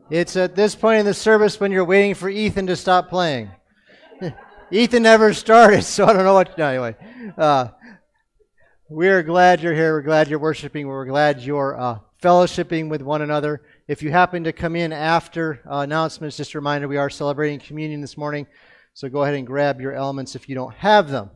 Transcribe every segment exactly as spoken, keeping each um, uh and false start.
It's at this point in the service when you're waiting for Ethan to stop playing. Ethan never started, so I don't know what... No, anyway. Uh, we're glad you're here. We're glad you're worshiping. We're glad you're uh, fellowshipping with one another. If you happen to come in after uh, announcements, just a reminder, we are celebrating communion this morning, so go ahead and grab your elements if you don't have them.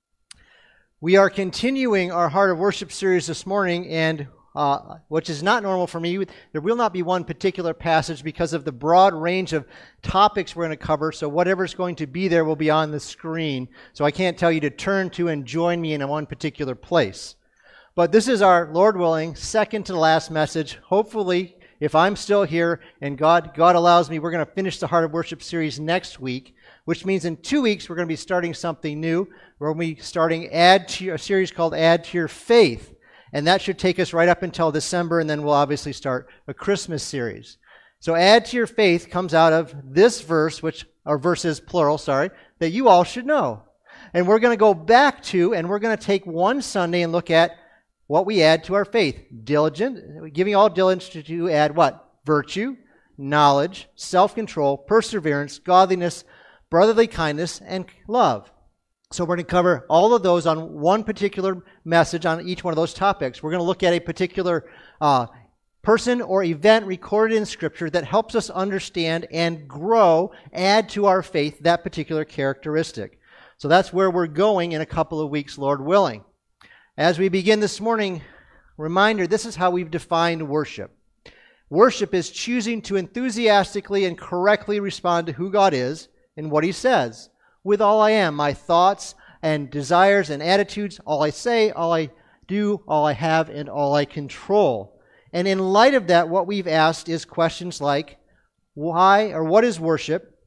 We are continuing our Heart of Worship series this morning, and uh, which is not normal for me. There will not be one particular passage because of the broad range of topics we're going to cover, so whatever's going to be there will be on the screen. So I can't tell you to turn to and join me in one particular place. But this is our, Lord willing, second to the last message. Hopefully, if I'm still here and God, God allows me, we're going to finish the Heart of Worship series next week, which means in two weeks we're going to be starting something new. We're going to be starting add to your, a series called Add to Your Faith. And that should take us right up until December, and then we'll obviously start a Christmas series. So Add to Your Faith comes out of this verse, which or verses plural, sorry, that you all should know. And we're going to go back to, and we're going to take one Sunday and look at what we add to our faith. Diligent, giving all diligence to add what? Virtue, knowledge, self-control, perseverance, godliness, brotherly kindness, and love. So we're going to cover all of those on one particular message on each one of those topics. We're going to look at a particular uh, person or event recorded in Scripture that helps us understand and grow, add to our faith that particular characteristic. So that's where we're going in a couple of weeks, Lord willing. As we begin this morning, reminder, this is how we've defined worship. Worship is choosing to enthusiastically and correctly respond to who God is and what He says. With all I am, my thoughts and desires and attitudes, all I say, all I do, all I have, and all I control. And in light of that, what we've asked is questions like, why or what is worship?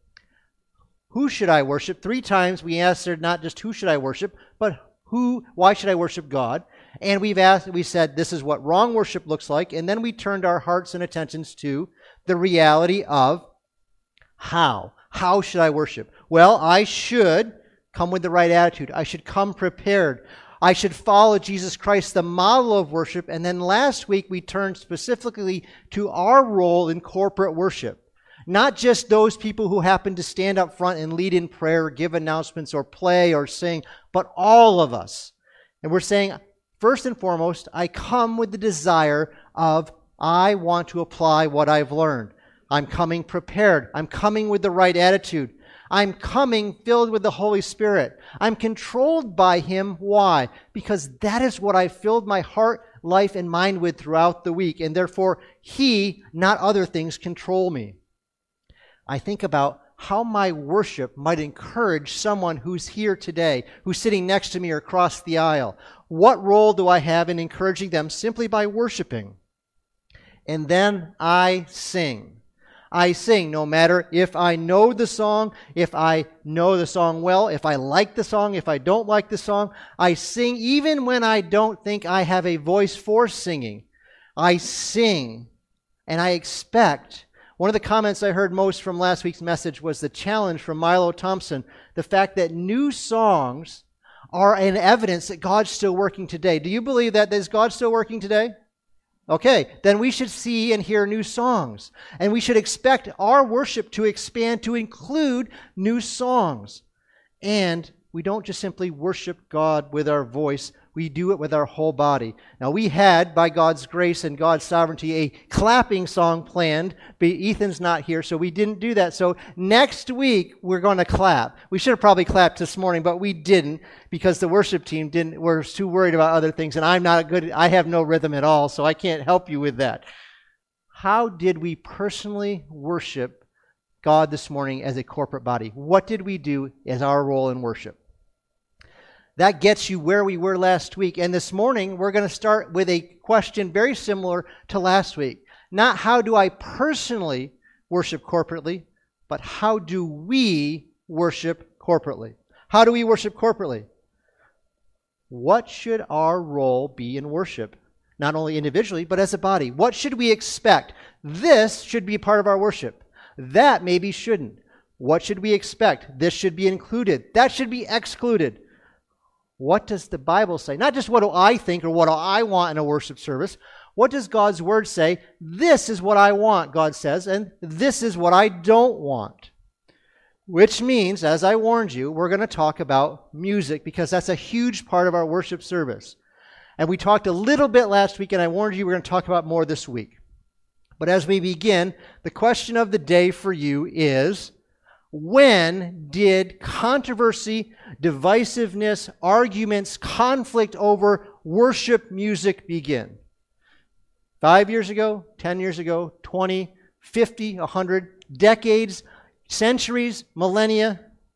Who should I worship? Three times we answered not just who should I worship, but who, why should I worship God? And we've asked, we said this is what wrong worship looks like, and then we turned our hearts and attentions to the reality of how. How should I worship? Well, I should come with the right attitude. I should come prepared. I should follow Jesus Christ, the model of worship. And then last week we turned specifically to our role in corporate worship. Not just those people who happen to stand up front and lead in prayer, or give announcements, or play, or sing, but all of us. And we're saying, first and foremost, I come with the desire of, I want to apply what I've learned. I'm coming prepared. I'm coming with the right attitude. I'm coming filled with the Holy Spirit. I'm controlled by Him. Why? Because that is what I filled my heart, life, and mind with throughout the week. And therefore, He, not other things, control me. I think about how my worship might encourage someone who's here today, who's sitting next to me or across the aisle. What role do I have in encouraging them simply by worshiping? And then I sing. I sing no matter if I know the song, if I know the song well, if I like the song, if I don't like the song. I sing even when I don't think I have a voice for singing. I sing, and I expect. One of the comments I heard most from last week's message was the challenge from Milo Thompson, the fact that new songs are an evidence that God's still working today. Do you believe that? Is God still working today? Okay, then we should see and hear new songs. And we should expect our worship to expand to include new songs. And we don't just simply worship God with our voice, we do it with our whole body. Now we had, by God's grace and God's sovereignty, a clapping song planned, but Ethan's not here, so we didn't do that. So next week, we're going to clap. We should have probably clapped this morning, but we didn't, because the worship team didn't, were too worried about other things, and I'm not good, I have no rhythm at all, so I can't help you with that. How did we personally worship God this morning as a corporate body? What did we do as our role in worship? That gets you where we were last week. And this morning, we're going to start with a question very similar to last week. Not how do I personally worship corporately, but how do we worship corporately? How do we worship corporately? What should our role be in worship? Not only individually, but as a body. What should we expect? This should be part of our worship. That maybe shouldn't. What should we expect? This should be included. That should be excluded. What does the Bible say? Not just what do I think or what do I want in a worship service. What does God's Word say? This is what I want, God says, and this is what I don't want. Which means, as I warned you, we're going to talk about music because that's a huge part of our worship service. And we talked a little bit last week, and I warned you we're going to talk about more this week. But as we begin, the question of the day for you is, when did controversy, divisiveness, arguments, conflict over worship music begin? Five years ago, ten years ago, twenty, fifty, a hundred, decades, centuries, millennia?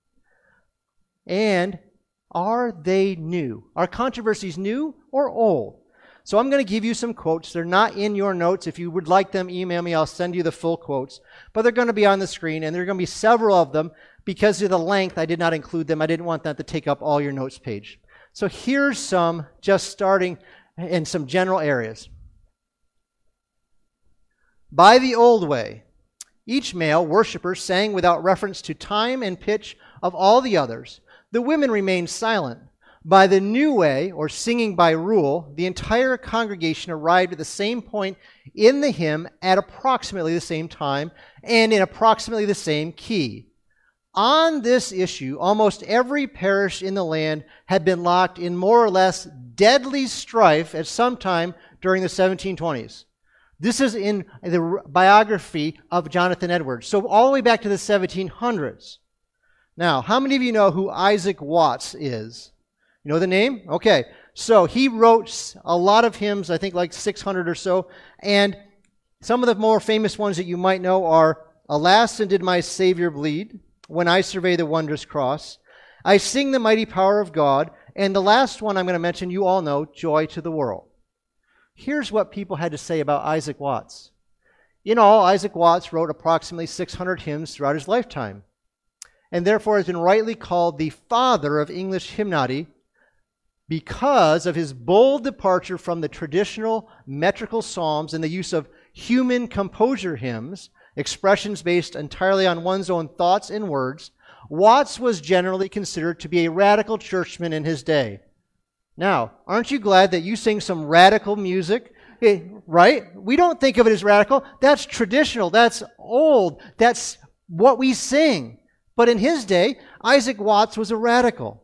And are they new? Are controversies new or old? So I'm going to give you some quotes. They're not in your notes. If you would like them, email me. I'll send you the full quotes. But they're going to be on the screen, and there are going to be several of them. Because of the length, I did not include them. I didn't want that to take up all your notes page. So here's some, just starting in some general areas. By the old way, each male worshiper sang without reference to time and pitch of all the others. The women remained silent. By the new way, or singing by rule, the entire congregation arrived at the same point in the hymn at approximately the same time and in approximately the same key. On this issue, almost every parish in the land had been locked in more or less deadly strife at some time during the seventeen twenties. This is in the biography of Jonathan Edwards. So all the way back to the seventeen hundreds. Now, how many of you know who Isaac Watts is? You know the name? Okay. So he wrote a lot of hymns, I think like six hundred or so. And some of the more famous ones that you might know are, Alas, and did my Savior bleed, When I survey the wondrous cross, I sing the mighty power of God, and the last one I'm going to mention, you all know, Joy to the World. Here's what people had to say about Isaac Watts. In all, Isaac Watts wrote approximately six hundred hymns throughout his lifetime, and therefore has been rightly called the father of English hymnody because of his bold departure from the traditional metrical psalms and the use of human composure hymns, expressions based entirely on one's own thoughts and words. Watts was generally considered to be a radical churchman in his day. Now, aren't you glad that you sing some radical music? Right? We don't think of it as radical. That's traditional. That's old. That's what we sing. But in his day, Isaac Watts was a radical.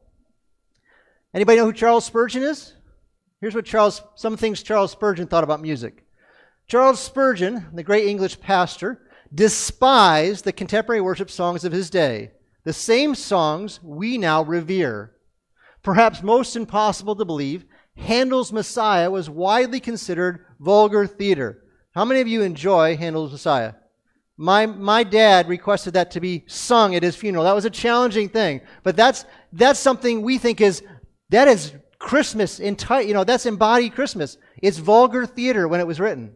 Anybody know who Charles Spurgeon is? Here's what Charles, some things Charles Spurgeon thought about music. Charles Spurgeon, the great English pastor, despised the contemporary worship songs of his day, the same songs we now revere. Perhaps most impossible to believe, Handel's Messiah was widely considered vulgar theater. How many of you enjoy Handel's Messiah? My my dad requested that to be sung at his funeral. That was a challenging thing, but that's that's something we think is that is Christmas in tight. You know, that's embodied Christmas. It's vulgar theater when it was written.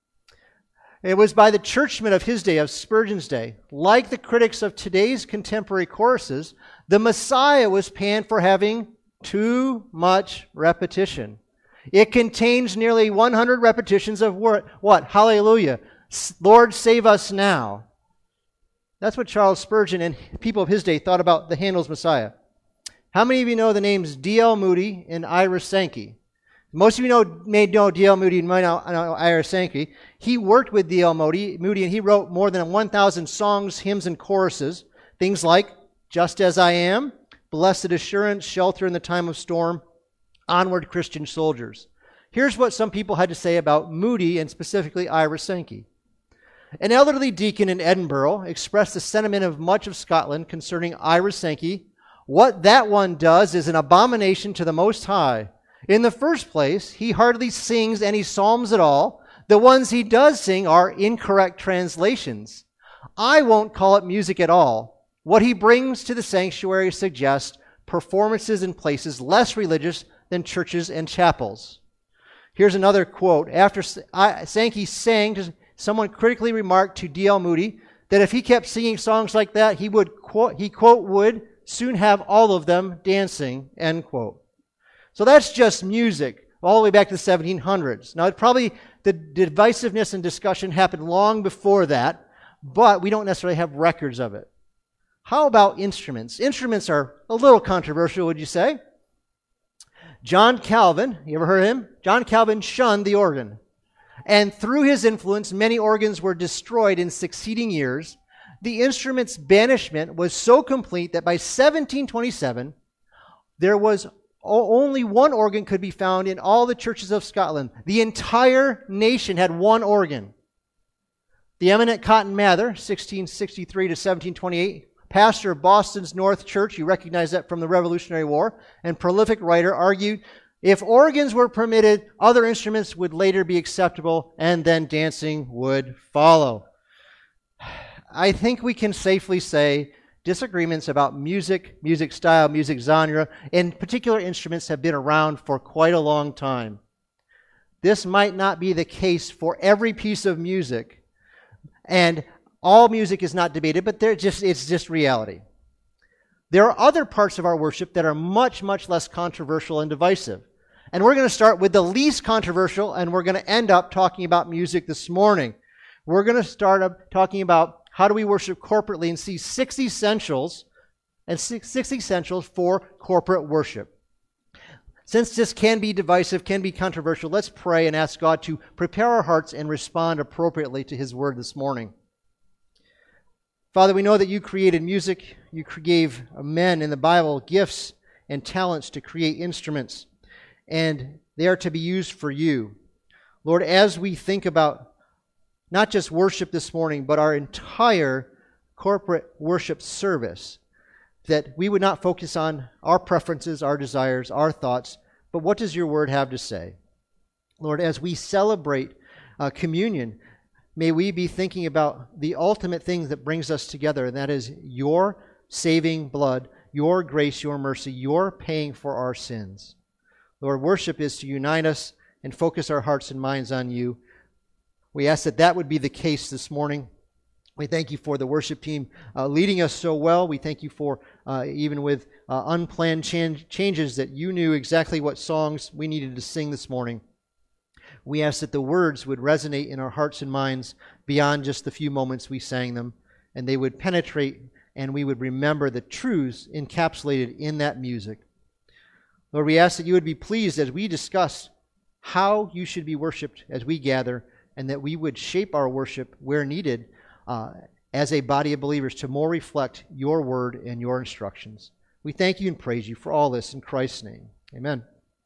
It was by the churchmen of his day, of Spurgeon's day. Like the critics of today's contemporary choruses, the Messiah was panned for having too much repetition. It contains nearly one hundred repetitions of what? What? Hallelujah. Lord, save us now. That's what Charles Spurgeon and people of his day thought about the Handel's Messiah. How many of you know the names D L Moody and Ira Sankey? Most of you know, may know D L Moody and might know Ira Sankey. He worked with D L Moody, Moody, and he wrote more than one thousand songs, hymns, and choruses. Things like Just As I Am, Blessed Assurance, Shelter in the Time of Storm, Onward Christian Soldiers. Here's what some people had to say about Moody and specifically Ira Sankey. An elderly deacon in Edinburgh expressed the sentiment of much of Scotland concerning Ira Sankey. What that one does is an abomination to the Most High. In the first place, he hardly sings any psalms at all. The ones he does sing are incorrect translations. I won't call it music at all. What he brings to the sanctuary suggests performances in places less religious than churches and chapels. Here's another quote. After Sankey sang, someone critically remarked to D L Moody that if he kept singing songs like that, he would, quote, he, quote, would soon have all of them dancing, end quote. So that's just music, all the way back to the seventeen hundreds. Now, it probably, the divisiveness and discussion happened long before that, but we don't necessarily have records of it. How about instruments? Instruments are a little controversial, would you say? John Calvin, you ever heard of him? John Calvin shunned the organ. and through his influence, many organs were destroyed in succeeding years. The instrument's banishment was so complete that by seventeen twenty-seven, there was only one organ could be found in all the churches of Scotland. The entire nation had one organ. The eminent Cotton Mather, sixteen sixty-three to seventeen twenty-eight, pastor of Boston's North Church, you recognize that from the Revolutionary War, and prolific writer, argued if organs were permitted, other instruments would later be acceptable, and then dancing would follow. I think we can safely say disagreements about music, music style, music genre, and particular instruments have been around for quite a long time. This might not be the case for every piece of music, and all music is not debated, but they're just, it's just reality. There are other parts of our worship that are much, much less controversial and divisive. And we're going to start with the least controversial, and we're going to end up talking about music this morning. We're going to start up talking about how do we worship corporately and see six essentials and six, six essentials for corporate worship. Since this can be divisive, can be controversial, let's pray and ask God to prepare our hearts and respond appropriately to His Word this morning. Father, we know that you created music. You gave men in the Bible gifts and talents to create instruments, and they are to be used for you. Lord, as we think about not just worship this morning, but our entire corporate worship service, that we would not focus on our preferences, our desires, our thoughts, but what does your word have to say? Lord, as we celebrate uh, communion, may we be thinking about the ultimate thing that brings us together, and that is your saving blood, your grace, your mercy, your paying for our sins. Lord, worship is to unite us and focus our hearts and minds on you. We ask that that would be the case this morning. We thank you for the worship team uh, leading us so well. We thank you for, uh, even with uh, unplanned change, changes, that you knew exactly what songs we needed to sing this morning. We ask that the words would resonate in our hearts and minds beyond just the few moments we sang them, and they would penetrate, and we would remember the truths encapsulated in that music. Lord, we ask that you would be pleased as we discuss how you should be worshiped as we gather, and that we would shape our worship where needed uh, as a body of believers to more reflect your word and your instructions. We thank you and praise you for all this in Christ's name. Amen.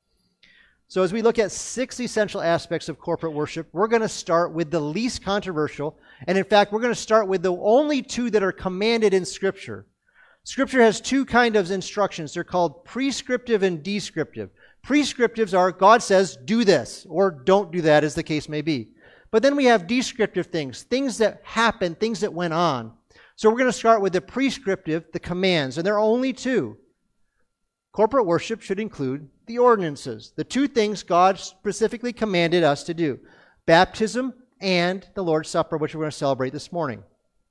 So as we look at six essential aspects of corporate worship, we're going to start with the least controversial, and in fact, we're going to start with the only two that are commanded in Scripture. Scripture has two kinds of instructions. They're called prescriptive and descriptive. Prescriptives are, God says, do this, or don't do that, as the case may be. But then we have descriptive things, things that happened, things that went on. So we're going to start with the prescriptive, the commands, and there are only two. Corporate worship should include the ordinances, the two things God specifically commanded us to do, baptism and the Lord's Supper, which we're going to celebrate this morning.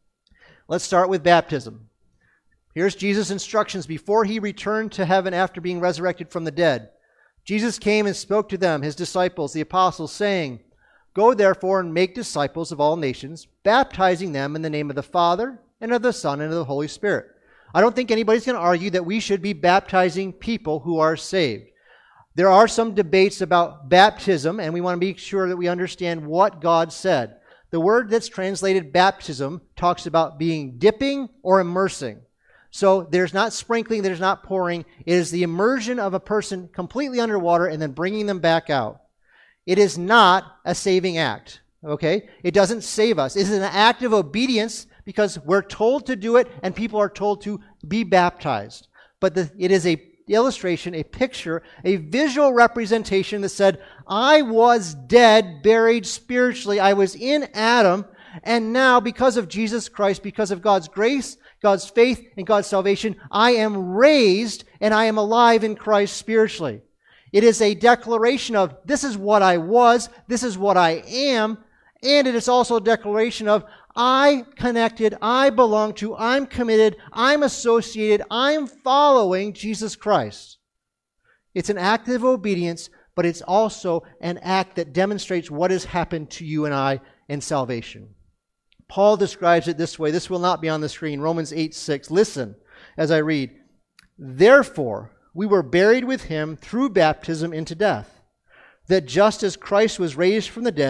Let's start with baptism. Here's Jesus' instructions before he returned to heaven after being resurrected from the dead. Jesus came and spoke to them, his disciples, the apostles, saying, "Go therefore and make disciples of all nations, baptizing them in the name of the Father and of the Son and of the Holy Spirit." I don't think anybody's going to argue that we should be baptizing people who are saved. There are some debates about baptism, and we want to be sure that we understand what God said. The word that's translated baptism talks about being dipping or immersing. So there's not sprinkling, there's not pouring. It is the immersion of a person completely underwater and then bringing them back out. It is not a saving act, okay? It doesn't save us. It is an act of obedience because we're told to do it and people are told to be baptized. But the, it is a illustration, a picture, a visual representation that said, I was dead, buried spiritually. I was in Adam, and now because of Jesus Christ, because of God's grace, God's faith, and God's salvation, I am raised and I am alive in Christ spiritually. It is a declaration of, this is what I was, this is what I am, and it is also a declaration of, I connected, I belong to, I'm committed, I'm associated, I'm following Jesus Christ. It's an act of obedience, but it's also an act that demonstrates what has happened to you and I in salvation. Paul describes it this way. This will not be on the screen. Romans eight six. Listen as I read. Therefore, we were buried with him through baptism into death, that just as Christ was raised from the dead by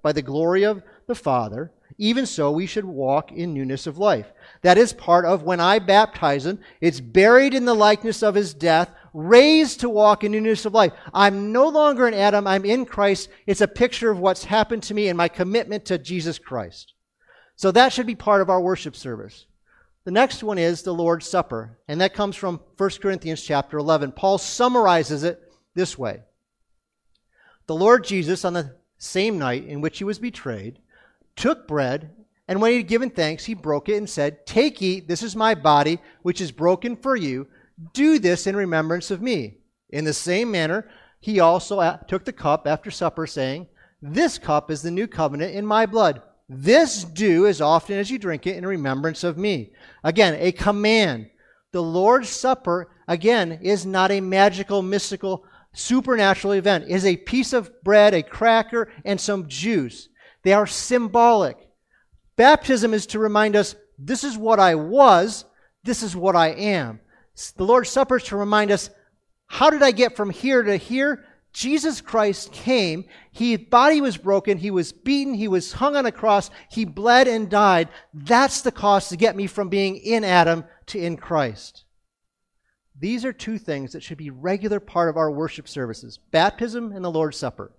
by the glory of the Father, even so we should walk in newness of life. That is part of when I baptize him. It's buried in the likeness of his death, raised to walk in newness of life. I'm no longer in Adam, I'm in Christ. It's a picture of what's happened to me and my commitment to Jesus Christ. So that should be part of our worship service. The next one is the Lord's Supper, and that comes from First Corinthians chapter eleven. Paul summarizes it this way. The Lord Jesus, on the same night in which he was betrayed, took bread, and when he had given thanks, he broke it and said, "Take, eat, this is my body, which is broken for you. Do this in remembrance of me." In the same manner, he also took the cup after supper, saying, "This cup is the new covenant in my blood. This do as often as you drink it in remembrance of me." Again, a command. The Lord's Supper, again, is not a magical, mystical, supernatural event. It is a piece of bread, a cracker, and some juice. They are symbolic. Baptism is to remind us, this is what I was, this is what I am. The Lord's Supper is to remind us, how did I get from here to here? Jesus Christ came, his body was broken, he was beaten, he was hung on a cross, he bled and died. That's the cost to get me from being in Adam to in Christ. These are two things that should be regular part of our worship services, baptism and the Lord's Supper.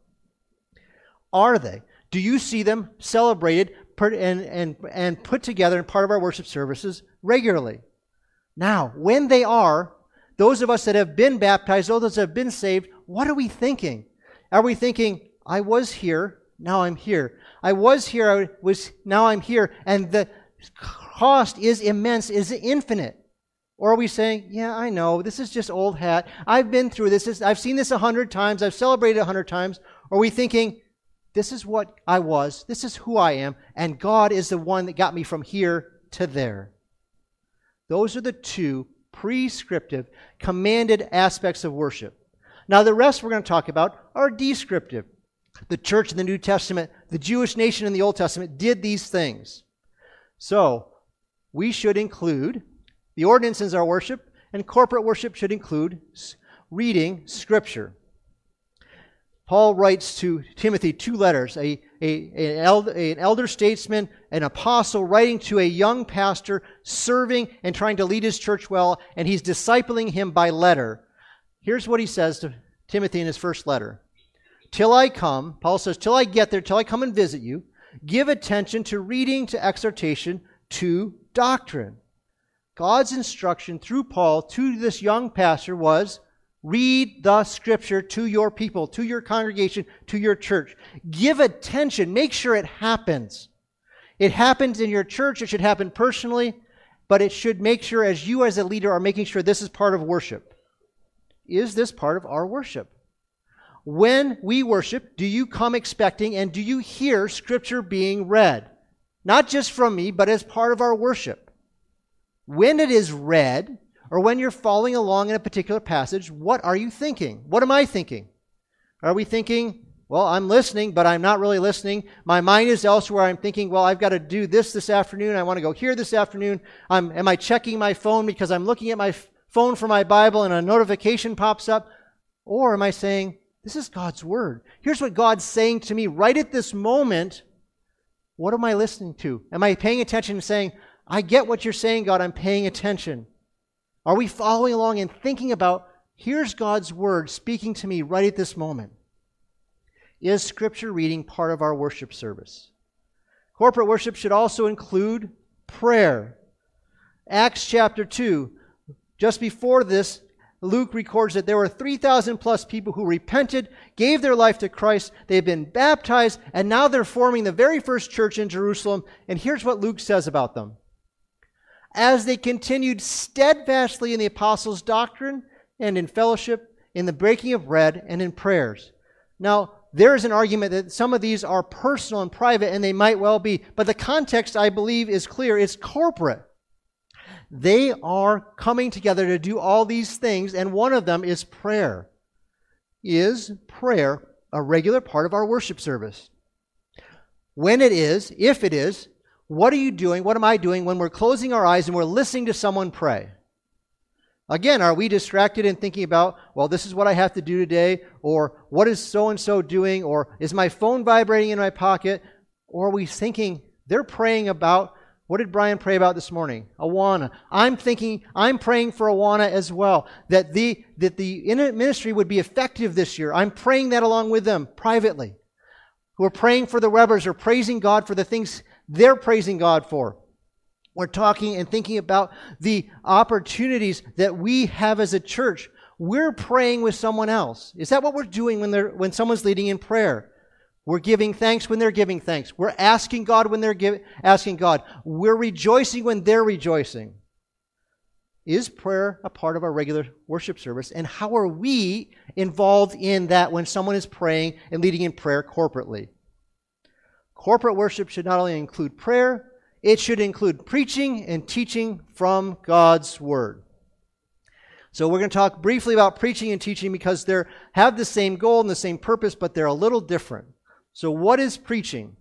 Are they? Do you see them celebrated and, and, and put together in part of our worship services regularly? Now, when they are, those of us that have been baptized, those that have been saved, what are we thinking? Are we thinking, I was here, now I'm here. I was here, I was, now I'm here, and the cost is immense, is infinite. Or are we saying, yeah, I know, this is just old hat. I've been through this, I've seen this a hundred times, I've celebrated a hundred times. Or are we thinking, this is what I was, this is who I am, and God is the one that got me from here to there. Those are the two prescriptive, commanded aspects of worship. Now the rest we're going to talk about are descriptive. The church in the New Testament, the Jewish nation in the Old Testament did these things. So, we should include the ordinances of our worship, and corporate worship should include reading Scripture. Paul writes to Timothy two letters, a, a, an, elder, an elder statesman, an apostle writing to a young pastor, serving and trying to lead his church well, and he's discipling him by letter. Here's what he says to Timothy in his first letter. Till I come, Paul says, till I get there, till I come and visit you, give attention to reading, to exhortation, to doctrine. God's instruction through Paul to this young pastor was, read the Scripture to your people, to your congregation, to your church. Give attention. Make sure it happens. It happens in your church. It should happen personally, but it should make sure as you as a leader are making sure this is part of worship. Is this part of our worship? When we worship, do you come expecting and do you hear Scripture being read? Not just from me, but as part of our worship. When it is read, or when you're following along in a particular passage, what are you thinking? What am I thinking? Are we thinking, well, I'm listening, but I'm not really listening. My mind is elsewhere. I'm thinking, well, I've got to do this this afternoon. I want to go here this afternoon. I'm, am I checking my phone because I'm looking at my f- phone for my Bible and a notification pops up? Or am I saying, this is God's Word. Here's what God's saying to me right at this moment. What am I listening to? Am I paying attention and saying, I get what you're saying, God, I'm paying attention? Are we following along and thinking about, here's God's Word speaking to me right at this moment? Is Scripture reading part of our worship service? Corporate worship should also include prayer. Acts chapter two, just before this, Luke records that there were three thousand plus people who repented, gave their life to Christ, they've been baptized, and now they're forming the very first church in Jerusalem. And here's what Luke says about them. As they continued steadfastly in the apostles' doctrine and in fellowship, in the breaking of bread and in prayers. Now, there is an argument that some of these are personal and private, and they might well be, but the context, I believe, is clear. It's corporate. They are coming together to do all these things, and one of them is prayer. Is prayer a regular part of our worship service? When it is, if it is, what are you doing, what am I doing when we're closing our eyes and we're listening to someone pray? Again, are we distracted in thinking about, well, this is what I have to do today, or what is so-and-so doing, or is my phone vibrating in my pocket? Or are we thinking, they're praying about, what did Brian pray about this morning? Awana. I'm thinking, I'm praying for Awana as well, that the, that the ministry would be effective this year. I'm praying that along with them privately. We're praying for the Webbers, or praising God for the things they're praising God for. We're talking and thinking about the opportunities that we have as a church. We're praying with someone else. Is that what we're doing when they're when someone's leading in prayer? We're giving thanks when they're giving thanks. We're asking God when they're give, asking God. We're rejoicing when they're rejoicing. Is prayer a part of our regular worship service? And how are we involved in that when someone is praying and leading in prayer corporately? Corporate worship should not only include prayer, it should include preaching and teaching from God's Word. So we're going to talk briefly about preaching and teaching because they have the same goal and the same purpose, but they're a little different. So what is preaching?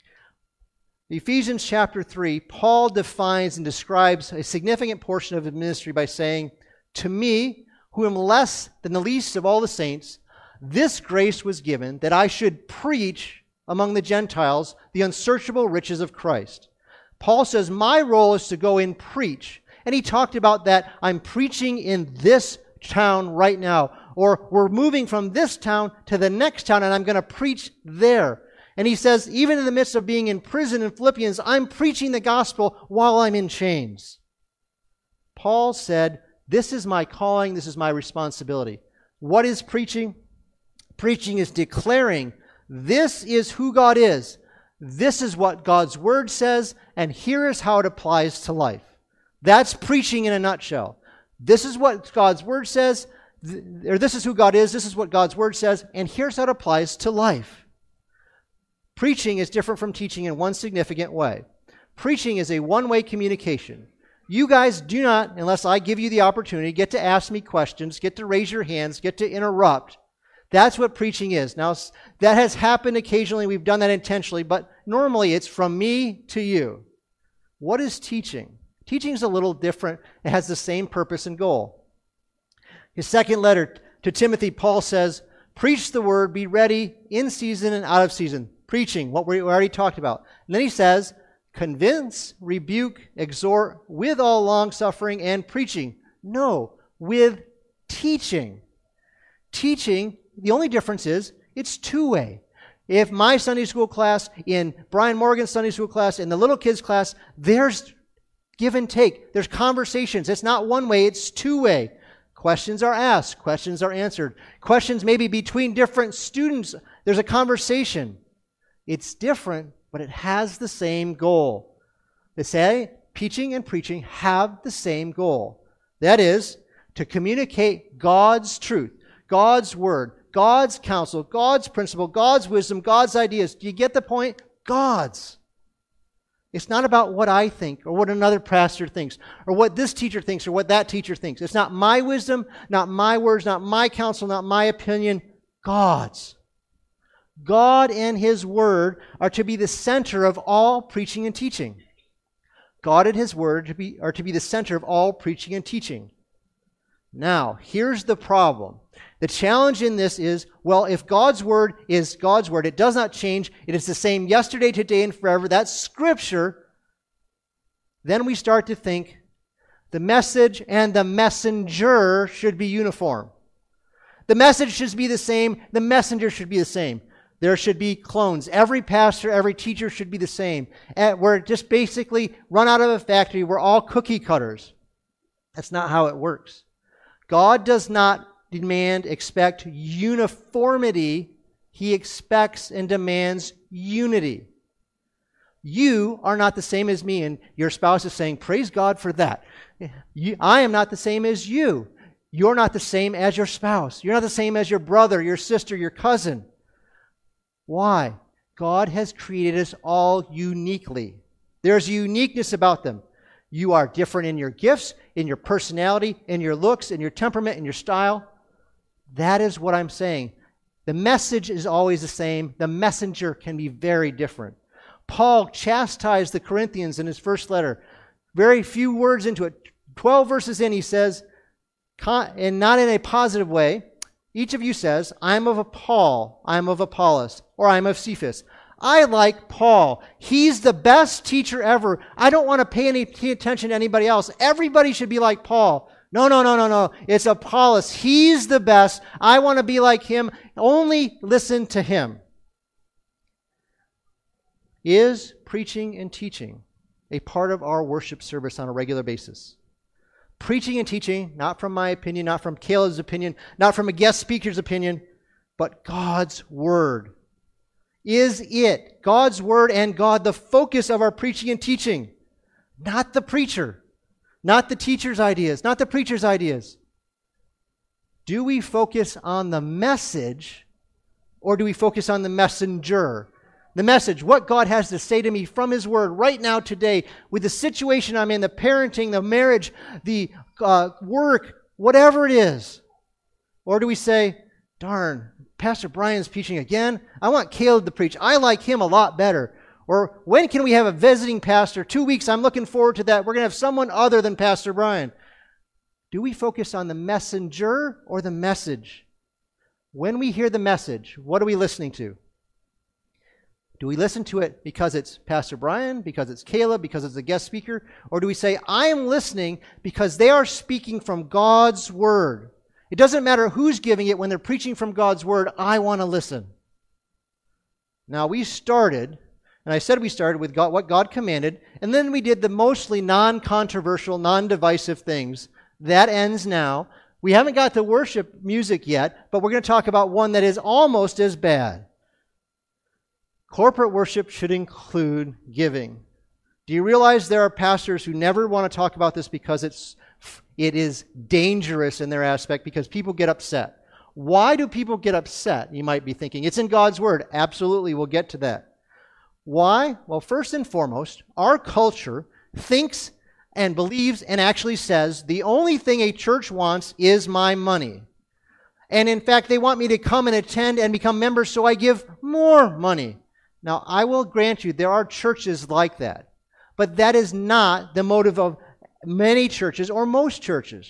Ephesians chapter three, Paul defines and describes a significant portion of his ministry by saying, "To me, who am less than the least of all the saints, this grace was given that I should preach among the Gentiles the unsearchable riches of Christ." Paul says, my role is to go and preach. And he talked about that, I'm preaching in this town right now. Or we're moving from this town to the next town and I'm going to preach there. And he says, even in the midst of being in prison in Philippians, I'm preaching the gospel while I'm in chains. Paul said, this is my calling, this is my responsibility. What is preaching? Preaching is declaring, this is who God is. This is what God's Word says, and here is how it applies to life. That's preaching in a nutshell. This is what God's Word says, th- or this is who God is, this is what God's Word says, and here's how it applies to life. Preaching is different from teaching in one significant way. Preaching is a one-way communication. You guys do not, unless I give you the opportunity, get to ask me questions, get to raise your hands, get to interrupt. That's what preaching is. Now, that has happened occasionally. We've done that intentionally, but normally it's from me to you. What is teaching? Teaching is a little different. It has the same purpose and goal. His second letter to Timothy, Paul says, preach the word, be ready in season and out of season. Preaching, what we already talked about. And then he says, convince, rebuke, exhort with all long-suffering and preaching. No, with teaching. Teaching, the only difference is it's two-way. If my Sunday school class, in Brian Morgan's Sunday school class, in the little kids class, there's give and take. There's conversations. It's not one way, it's two-way. Questions are asked. Questions are answered. Questions maybe between different students. There's a conversation. It's different, but it has the same goal. They say teaching and preaching have the same goal. That is, to communicate God's truth, God's word, God's counsel, God's principle, God's wisdom, God's ideas. Do you get the point? God's. It's not about what I think or what another pastor thinks or what this teacher thinks or what that teacher thinks. It's not my wisdom, not my words, not my counsel, not my opinion. God's. God and His Word are to be the center of all preaching and teaching. God and His Word are to be, are to be the center of all preaching and teaching. Now, here's the problem. The challenge in this is, well, if God's Word is God's Word, it does not change, it is the same yesterday, today, and forever, that's Scripture, then we start to think the message and the messenger should be uniform. The message should be the same, the messenger should be the same. There should be clones. Every pastor, every teacher should be the same. And we're just basically run out of a factory. We're all cookie cutters. That's not how it works. God does not demand, expect uniformity. He expects and demands unity. You are not the same as me, and your spouse is saying, praise God for that. You, I am not the same as you. You're not the same as your spouse. You're not the same as your brother, your sister, your cousin. Why? God has created us all uniquely. There's a uniqueness about them. You are different in your gifts, in your personality, in your looks, in your temperament, in your style. That is what I'm saying. The message is always the same. The messenger can be very different. Paul chastised the Corinthians in his first letter. Very few words into it. Twelve verses in, he says, con- and not in a positive way. Each of you says, I'm of Paul, I'm of Apollos, or I'm of Cephas. I like Paul. He's the best teacher ever. I don't want to pay any attention to anybody else. Everybody should be like Paul. No, no, no, no, no. It's Apollos. He's the best. I want to be like him. Only listen to him. Is preaching and teaching a part of our worship service on a regular basis? Preaching and teaching, not from my opinion, not from Caleb's opinion, not from a guest speaker's opinion, but God's Word. Is it, God's Word and God, the focus of our preaching and teaching? Not the preacher, not the teacher's ideas, not the preacher's ideas. Do we focus on the message, or do we focus on the messenger? The message, what God has to say to me from His Word right now today, with the situation I'm in, the parenting, the marriage, the uh, work, whatever it is. Or do we say, darn, Pastor Brian's preaching again? I want Caleb to preach. I like him a lot better. Or when can we have a visiting pastor? Two weeks, I'm looking forward to that. We're going to have someone other than Pastor Brian. Do we focus on the messenger or the message? When we hear the message, what are we listening to? Do we listen to it because it's Pastor Brian, because it's Caleb, because it's a guest speaker? Or do we say, I am listening because they are speaking from God's Word? It doesn't matter who's giving it. When they're preaching from God's Word, I want to listen. Now, we started, and I said we started with God, what God commanded, and then we did the mostly non-controversial, non-divisive things. That ends now. We haven't got to worship music yet, but we're going to talk about one that is almost as bad. Corporate worship should include giving. Do you realize there are pastors who never want to talk about this because it's it is dangerous in their aspect, because people get upset? Why do people get upset? You might be thinking, it's in God's Word. Absolutely, we'll get to that. Why? Well, first and foremost, our culture thinks and believes and actually says the only thing a church wants is my money. And in fact, they want me to come and attend and become members so I give more money. Now, I will grant you, there are churches like that. But that is not the motive of many churches or most churches.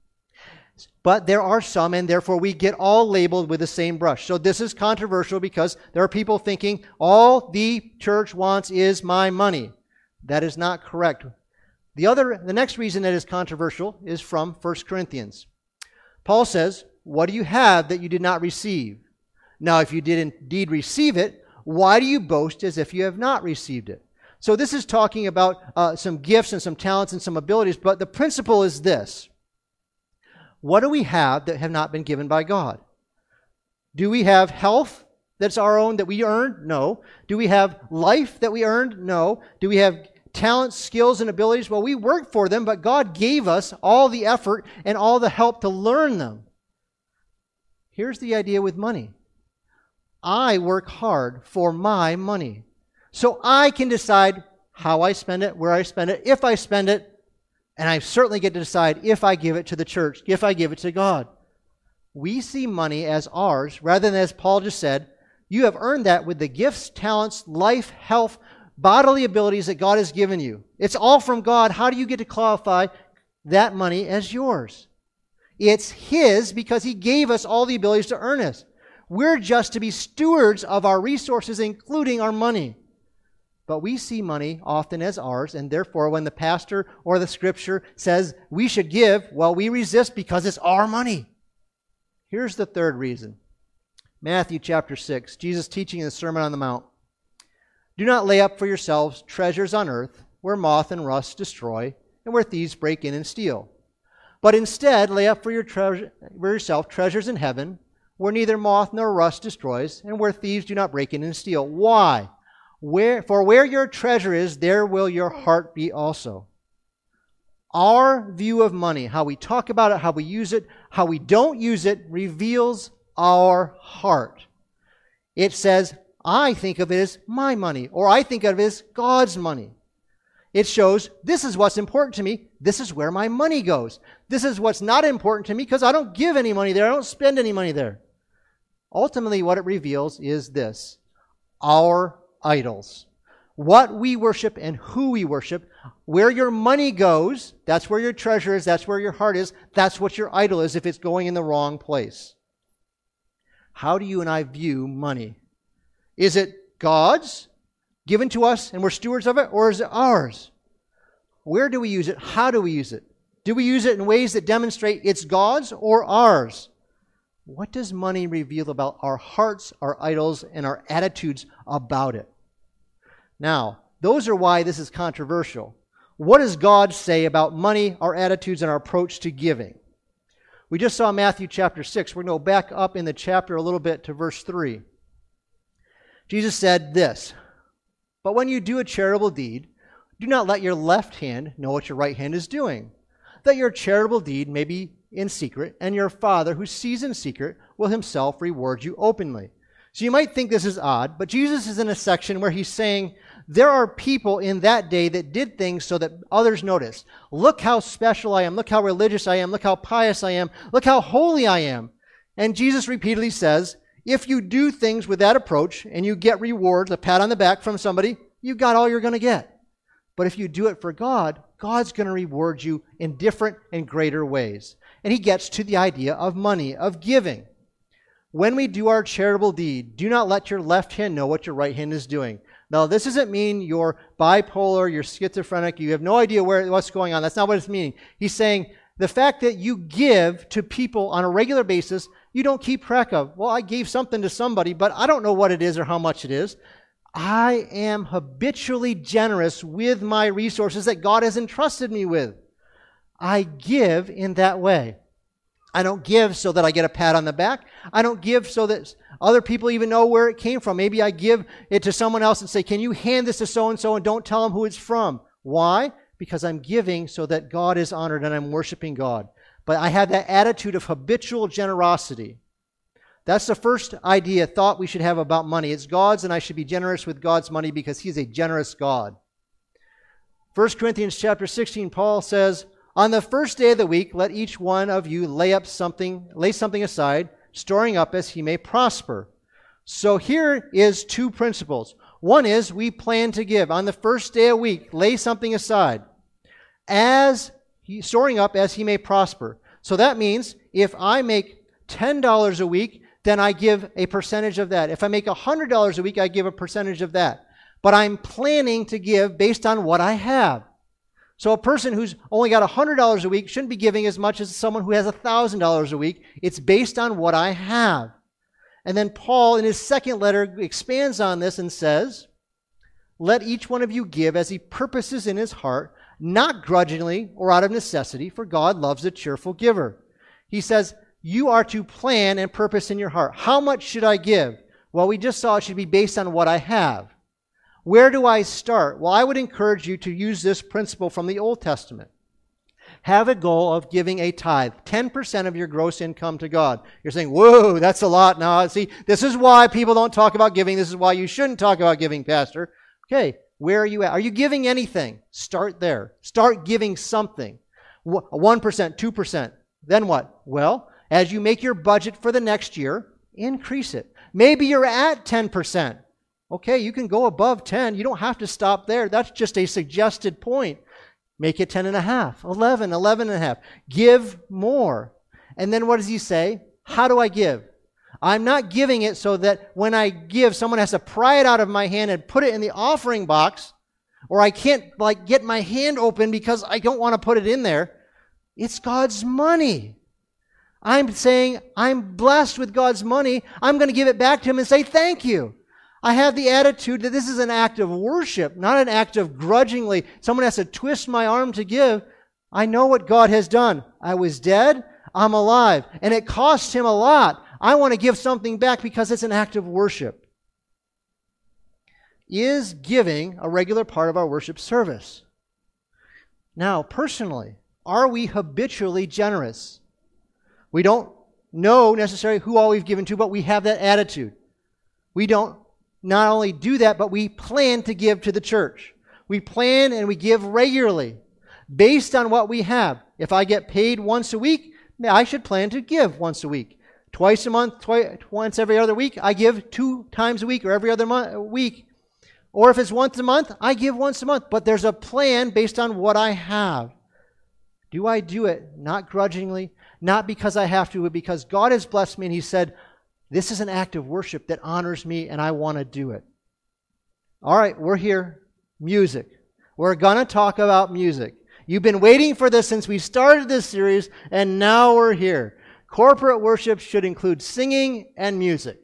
But there are some, and therefore we get all labeled with the same brush. So this is controversial because there are people thinking, all the church wants is my money. That is not correct. The other, the next reason that is controversial is from First Corinthians. Paul says, what do you have that you did not receive? Now, if you did indeed receive it, why do you boast as if you have not received it? So this is talking about uh, some gifts and some talents and some abilities, but the principle is this. What do we have that have not been given by God? Do we have health that's our own that we earned? No. Do we have life that we earned? No. Do we have talents, skills, and abilities? Well, we worked for them, but God gave us all the effort and all the help to learn them. Here's the idea with money. I work hard for my money. So I can decide how I spend it, where I spend it, if I spend it, and I certainly get to decide if I give it to the church, if I give it to God. We see money as ours, rather than as Paul just said, you have earned that with the gifts, talents, life, health, bodily abilities that God has given you. It's all from God. How do you get to qualify that money as yours? It's His because He gave us all the abilities to earn it. We're just to be stewards of our resources, including our money. But we see money often as ours, and therefore when the pastor or the Scripture says we should give, well, we resist because it's our money. Here's the third reason. Matthew chapter six, Jesus teaching in the Sermon on the Mount. Do not lay up for yourselves treasures on earth, where moth and rust destroy, and where thieves break in and steal. But instead lay up for, your treasure, for yourself treasures in heaven, where neither moth nor rust destroys, and where thieves do not break in and steal. Why? Where, for where your treasure is, there will your heart be also. Our view of money, how we talk about it, how we use it, how we don't use it, reveals our heart. It says, I think of it as my money, or I think of it as God's money. It shows this is what's important to me. This is where my money goes. This is what's not important to me because I don't give any money there. I don't spend any money there. Ultimately, what it reveals is this: our idols. what we worship and who we worship. Where your money goes, that's where your treasure is, that's where your heart is, that's what your idol is if it's going in the wrong place. How do you and I view money? Is it God's, given to us, and we're stewards of it, or is it ours? Where do we use it? How do we use it? Do we use it in ways that demonstrate it's God's or ours? What does money reveal about our hearts, our idols, and our attitudes about it? Now, those are why this is controversial. What does God say about money, our attitudes, and our approach to giving? We just saw Matthew chapter six. We're going to go back up in the chapter a little bit to verse three. Jesus said this, "But when you do a charitable deed, do not let your left hand know what your right hand is doing, that your charitable deed may be in secret, and your Father who sees in secret will himself reward you openly." So you might think this is odd, but Jesus is in a section where he's saying there are people in that day that did things so that others notice. Look how special I am. Look how religious I am. Look how pious I am. Look how holy I am. And Jesus repeatedly says, if you do things with that approach and you get rewards, a pat on the back from somebody, you got all you're going to get. But if you do it for God, God's going to reward you in different and greater ways. And he gets to the idea of money, of giving. When we do our charitable deed, do not let your left hand know what your right hand is doing. Now, this doesn't mean you're bipolar, you're schizophrenic, you have no idea where what's going on. That's not what it's meaning. He's saying the fact that you give to people on a regular basis, you don't keep track of. Well, I gave something to somebody, but I don't know what it is or how much it is. I am habitually generous with my resources that God has entrusted me with. I give in that way. I don't give so that I get a pat on the back. I don't give so that other people even know where it came from. Maybe I give it to someone else and say, can you hand this to so-and-so and don't tell them who it's from? Why? Because I'm giving so that God is honored and I'm worshiping God. But I have that attitude of habitual generosity. That's the first idea, thought we should have about money. It's God's, and I should be generous with God's money because He's a generous God. First Corinthians chapter sixteen, Paul says, on the first day of the week, let each one of you lay up something, lay something aside, storing up as he may prosper. So here is two principles. One is we plan to give. On the first day of the week, lay something aside, as he, storing up as he may prosper. So that means if I make ten dollars a week, then I give a percentage of that. If I make one hundred dollars a week, I give a percentage of that. But I'm planning to give based on what I have. So a person who's only got one hundred dollars a week shouldn't be giving as much as someone who has one thousand dollars a week. It's based on what I have. And then Paul, in his second letter, expands on this and says, let each one of you give as he purposes in his heart, not grudgingly or out of necessity, for God loves a cheerful giver. He says, you are to plan and purpose in your heart. How much should I give? Well, we just saw it should be based on what I have. Where do I start? Well, I would encourage you to use this principle from the Old Testament. Have a goal of giving a tithe, ten percent of your gross income to God. You're saying, whoa, that's a lot. Now, see, this is why people don't talk about giving. This is why you shouldn't talk about giving, Pastor. Okay, where are you at? Are you giving anything? Start there. Start giving something. one percent, two percent. Then what? Well, as you make your budget for the next year, increase it. Maybe you're at ten percent. Okay, you can go above ten. You don't have to stop there. That's just a suggested point. Make it ten and a half, eleven, eleven and a half. Give more. And then what does he say? How do I give? I'm not giving it so that when I give, someone has to pry it out of my hand and put it in the offering box, or I can't like get my hand open because I don't want to put it in there. It's God's money. I'm saying I'm blessed with God's money. I'm going to give it back to Him and say thank you. I have the attitude that this is an act of worship, not an act of grudgingly. Someone has to twist my arm to give. I know what God has done. I was dead. I'm alive. And it cost Him a lot. I want to give something back because it's an act of worship. Is giving a regular part of our worship service? Now, personally, are we habitually generous? We don't know necessarily who all we've given to, but we have that attitude. We don't not only do that, but we plan to give to the church. We plan and we give regularly based on what we have. If I get paid once a week, I should plan to give once a week. Twice a month, twice, once every other week, I give two times a week or every other month, week. Or if it's once a month, I give once a month. But there's a plan based on what I have. Do I do it not grudgingly, not because I have to, but because God has blessed me and He said, this is an act of worship that honors me and I want to do it. All right, we're here. Music. We're going to talk about music. You've been waiting for this since we started this series, and now we're here. Corporate worship should include singing and music.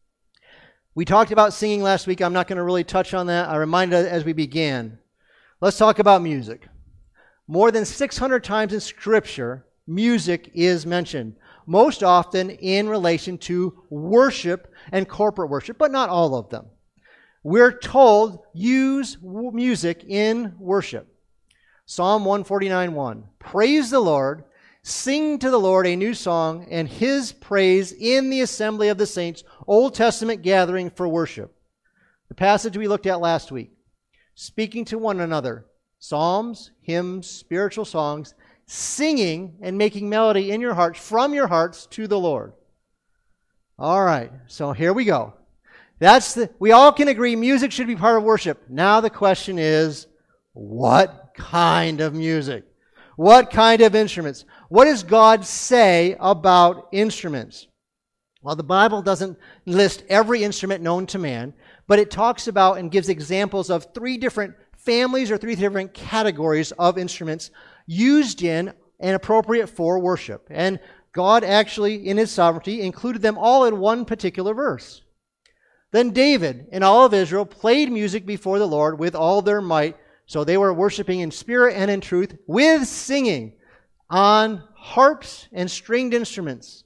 We talked about singing last week. I'm not going to really touch on that. I reminded as we began. Let's talk about music. More than six hundred times in Scripture, music is mentioned. Most often in relation to worship and corporate worship, but not all of them. We're told, use music in worship. Psalm one forty-nine one. Praise the Lord, sing to the Lord a new song, and His praise in the assembly of the saints, Old Testament gathering for worship. The passage we looked at last week. Speaking to one another, psalms, hymns, spiritual songs, singing and making melody in your hearts, from your hearts to the Lord. All right, so here we go. That's the, we all can agree music should be part of worship. Now the question is, what kind of music? What kind of instruments? What does God say about instruments? Well, the Bible doesn't list every instrument known to man, but it talks about and gives examples of three different families or three different categories of instruments used in and appropriate for worship. And God actually, in His sovereignty, included them all in one particular verse. Then David and all of Israel played music before the Lord with all their might, so they were worshiping in spirit and in truth with singing on harps and stringed instruments,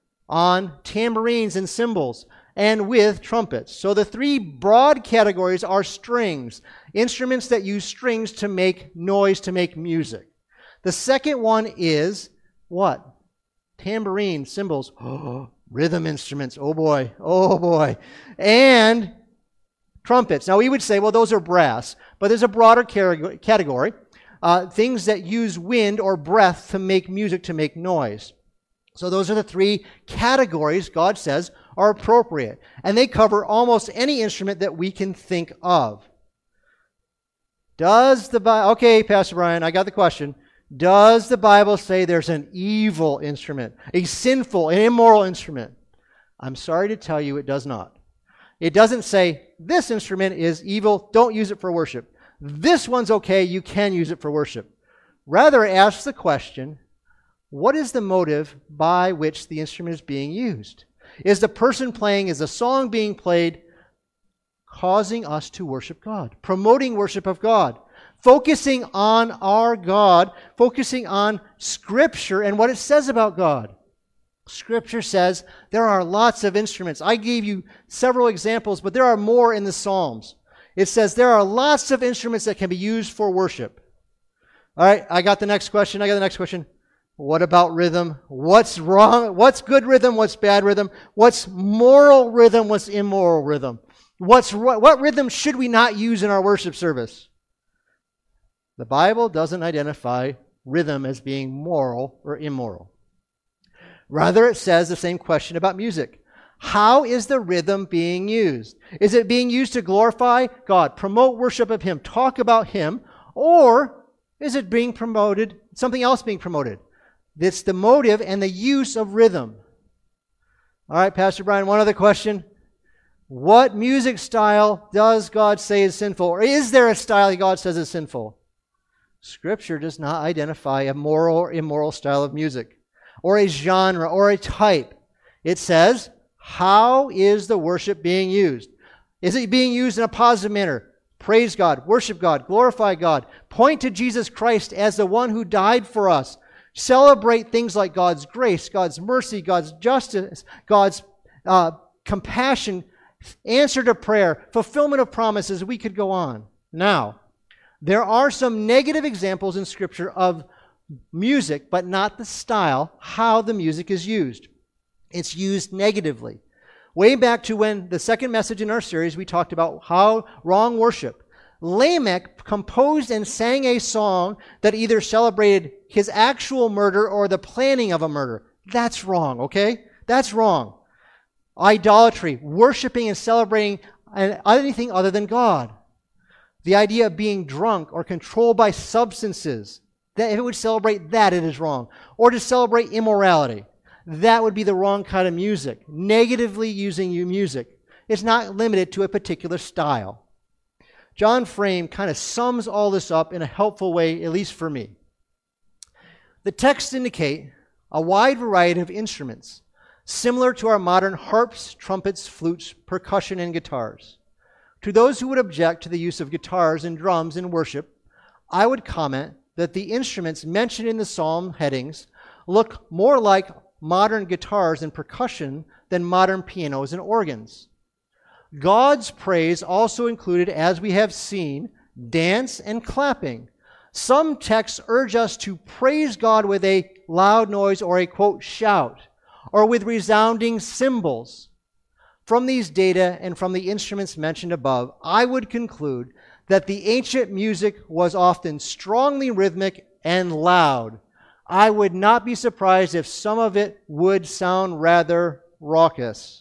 on tambourines and cymbals, and with trumpets. So the three broad categories are strings, instruments that use strings to make noise, to make music. The second one is what? Tambourine, cymbals, oh, rhythm instruments, oh boy, oh boy, and trumpets. Now we would say, well, those are brass, but there's a broader category, uh, things that use wind or breath to make music, to make noise. So those are the three categories, God says, are appropriate. And they cover almost any instrument that we can think of. Does the Bible, okay, Pastor Brian, I got the question. Does the Bible say there's an evil instrument, a sinful, an immoral instrument? I'm sorry to tell you it does not. It doesn't say, this instrument is evil, don't use it for worship. This one's okay, you can use it for worship. Rather, it asks the question, what is the motive by which the instrument is being used? Is the person playing, is the song being played causing us to worship God, promoting worship of God, focusing on our God, focusing on Scripture and what it says about God? Scripture says there are lots of instruments. I gave you several examples, but there are more in the Psalms. It says there are lots of instruments that can be used for worship. All right, I got the next question. I got the next question. What about rhythm? What's wrong? What's good rhythm? What's bad rhythm? What's moral rhythm? What's immoral rhythm? What's what rhythm should we not use in our worship service? The Bible doesn't identify rhythm as being moral or immoral. Rather, it says the same question about music. How is the rhythm being used? Is it being used to glorify God, promote worship of Him, talk about Him, or is it being promoted, something else being promoted? It's the motive and the use of rhythm. All right, Pastor Brian, one other question. What music style does God say is sinful? Or is there a style that God says is sinful? Scripture does not identify a moral or immoral style of music, or a genre, or a type. It says, how is the worship being used? Is it being used in a positive manner? Praise God, worship God, glorify God, point to Jesus Christ as the one who died for us. Celebrate things like God's grace, God's mercy, God's justice, God's uh, compassion, answer to prayer, fulfillment of promises. We could go on. Now, there are some negative examples in Scripture of music, but not the style, how the music is used. It's used negatively. Way back to when the second message in our series, we talked about how wrong worship. Lamech composed and sang a song that either celebrated his actual murder or the planning of a murder. That's wrong, okay? That's wrong. Idolatry, worshiping and celebrating anything other than God. The idea of being drunk or controlled by substances, that if it would celebrate that, it is wrong. Or to celebrate immorality, that would be the wrong kind of music. Negatively using music. It's not limited to a particular style. John Frame kind of sums all this up in a helpful way, at least for me. The texts indicate a wide variety of instruments, similar to our modern harps, trumpets, flutes, percussion, and guitars. To those who would object to the use of guitars and drums in worship, I would comment that the instruments mentioned in the psalm headings look more like modern guitars and percussion than modern pianos and organs. God's praise also included, as we have seen, dance and clapping. Some texts urge us to praise God with a loud noise or a, quote, shout, or with resounding cymbals. From these data and from the instruments mentioned above, I would conclude that the ancient music was often strongly rhythmic and loud. I would not be surprised if some of it would sound rather raucous.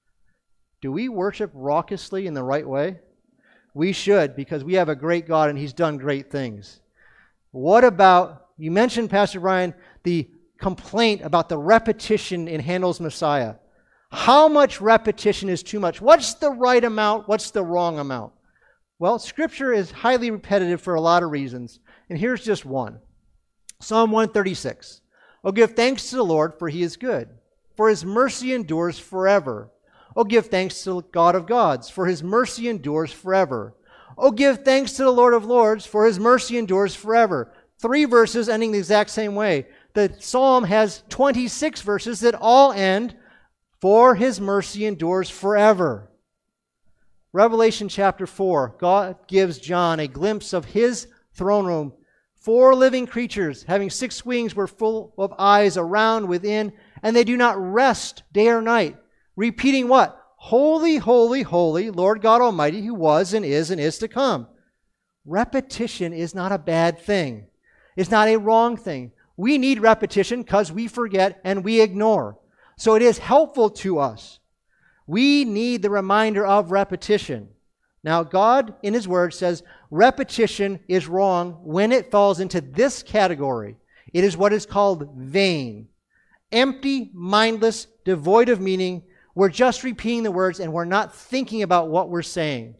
Do we worship raucously in the right way? We should, because we have a great God and He's done great things. What about, you mentioned, Pastor Brian, the complaint about the repetition in Handel's Messiah. How much repetition is too much? What's the right amount? What's the wrong amount? Well, Scripture is highly repetitive for a lot of reasons, and here's just one. Psalm one thirty-six. Oh, give thanks to the Lord, for He is good, for His mercy endures forever. Oh, give thanks to the God of gods, for His mercy endures forever. Oh, give thanks to the Lord of lords, for His mercy endures forever. Three verses ending the exact same way. The psalm has twenty-six verses that all end, for His mercy endures forever. Revelation chapter four, God gives John a glimpse of His throne room. Four living creatures, having six wings, were full of eyes around, within, and they do not rest day or night. Repeating what? Holy, holy, holy, Lord God Almighty, who was and is and is to come. Repetition is not a bad thing. It's not a wrong thing. We need repetition because we forget and we ignore. So it is helpful to us. We need the reminder of repetition. Now, God, in His Word, says repetition is wrong when it falls into this category. It is what is called vain. Empty, mindless, devoid of meaning. We're just repeating the words and we're not thinking about what we're saying.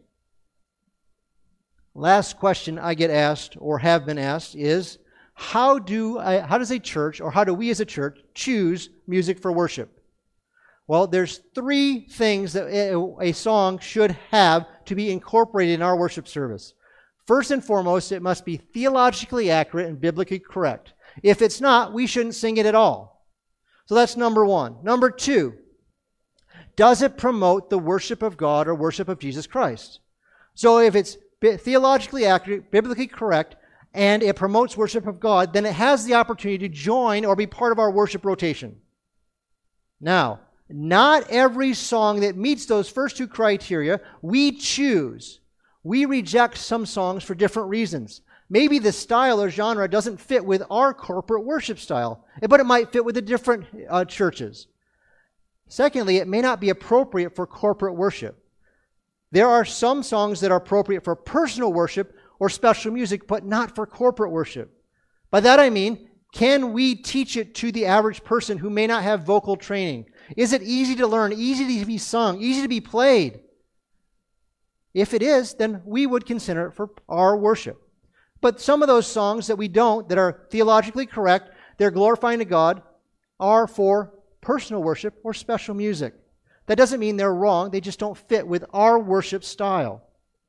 Last question I get asked or have been asked is, how do I, how does a church, or how do we as a church, choose music for worship? Well, there's three things that a song should have to be incorporated in our worship service. First and foremost, it must be theologically accurate and biblically correct. If it's not, we shouldn't sing it at all. So that's number one. Number two, does it promote the worship of God or worship of Jesus Christ? So if it's theologically accurate, biblically correct, and it promotes worship of God, then it has the opportunity to join or be part of our worship rotation. Now, not every song that meets those first two criteria we choose. We reject some songs for different reasons. Maybe the style or genre doesn't fit with our corporate worship style, but it might fit with the different uh, churches. Secondly, it may not be appropriate for corporate worship. There are some songs that are appropriate for personal worship or special music, but not for corporate worship. By that I mean, can we teach it to the average person who may not have vocal training? Is it easy to learn, easy to be sung, easy to be played? If it is, then we would consider it for our worship. But some of those songs that we don't, that are theologically correct, they're glorifying to God, are for personal worship or special music. That doesn't mean they're wrong, they just don't fit with our worship style.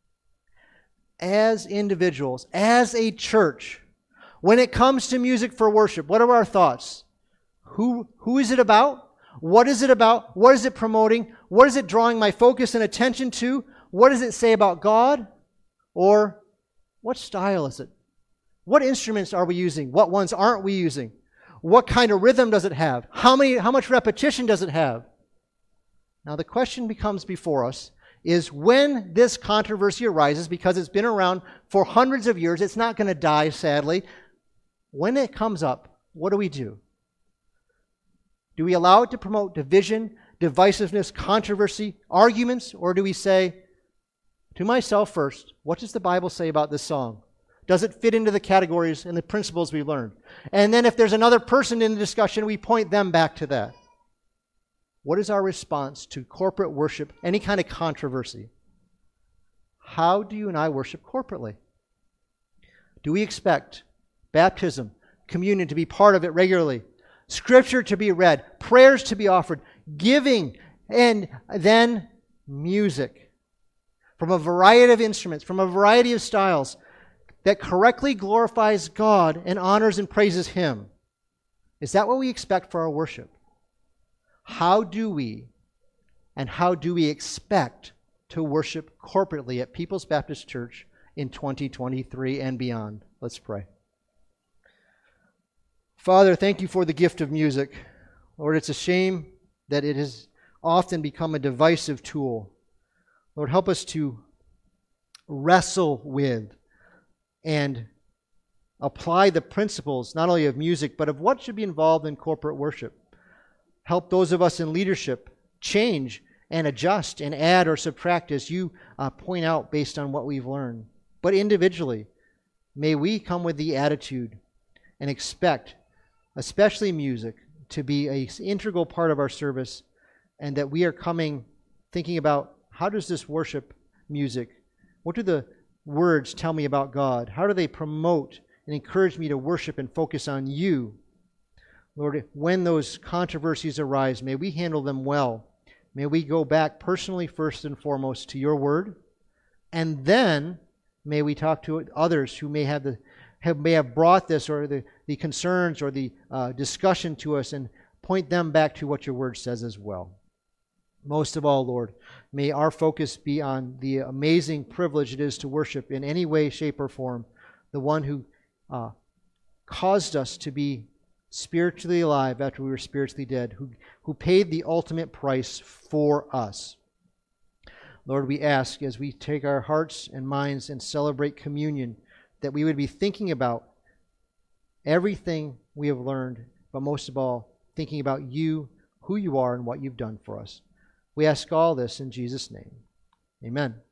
As individuals, as a church, when it comes to music for worship, what are our thoughts? Who, who is it about? What is it about? What is it promoting? What is it drawing my focus and attention to? What does it say about God? Or what style is it? What instruments are we using? What ones aren't we using? What kind of rhythm does it have? How many, how much repetition does it have? Now the question becomes before us is, when this controversy arises, because it's been around for hundreds of years, it's not going to die, sadly. When it comes up, what do we do? Do we allow it to promote division, divisiveness, controversy, arguments, or do we say, to myself first, what does the Bible say about this song? Does it fit into the categories and the principles we learned? And then if there's another person in the discussion, we point them back to that. What is our response to corporate worship, any kind of controversy? How do you and I worship corporately? Do we expect baptism, communion to be part of it regularly, Scripture to be read, prayers to be offered, giving, and then music from a variety of instruments, from a variety of styles that correctly glorifies God and honors and praises Him? Is that what we expect for our worship? How do we and how do we expect to worship corporately at People's Baptist Church in twenty twenty-three and beyond? Let's pray. Father, thank you for the gift of music. Lord, it's a shame that it has often become a divisive tool. Lord, help us to wrestle with and apply the principles not only of music, but of what should be involved in corporate worship. Help those of us in leadership change and adjust and add or subtract as you uh, point out based on what we've learned. But individually, may we come with the attitude and expect, especially music, to be an integral part of our service, and that we are coming thinking about, how does this worship music, what do the words tell me about God? How do they promote and encourage me to worship and focus on you? Lord, when those controversies arise, may we handle them well. May we go back personally first and foremost to your word, and then may we talk to others who may have the have, may have brought this or the, the concerns or the uh, discussion to us, and point them back to what your word says as well. Most of all, Lord, may our focus be on the amazing privilege it is to worship in any way, shape, or form the one who uh, caused us to be spiritually alive after we were spiritually dead, who, who paid the ultimate price for us. Lord, we ask as we take our hearts and minds and celebrate communion, that we would be thinking about everything we have learned, but most of all, thinking about you, who you are, and what you've done for us. We ask all this in Jesus' name. Amen.